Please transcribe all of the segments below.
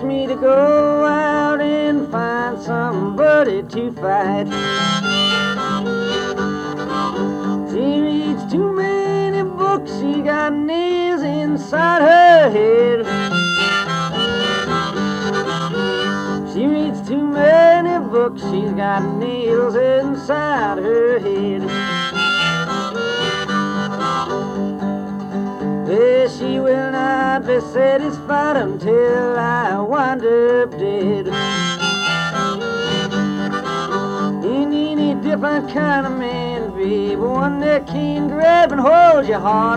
me to go out and find somebody to fight. She reads too many books, she got nails inside her head. She reads too many books, she's got nails inside her head. Well, she will not be satisfied until I wind up dead. Ain't any different kind of man, babe, one that can grab and hold your heart.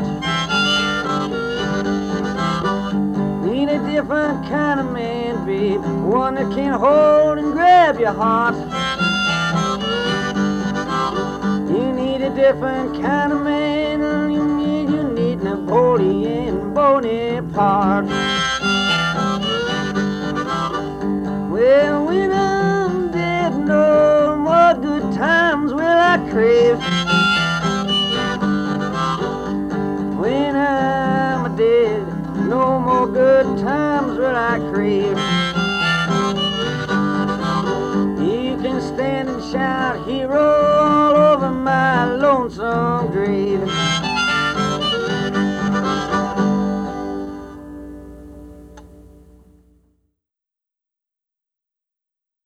Ain't a different kind of man, babe, one that can hold and grab your heart. You need a different kind of man, you need Napoleon Bonaparte. Well, when I'm dead, no more good times will I crave. When I'm dead, no more good times will I crave. You can stand and shout hero all over my lonesome grave.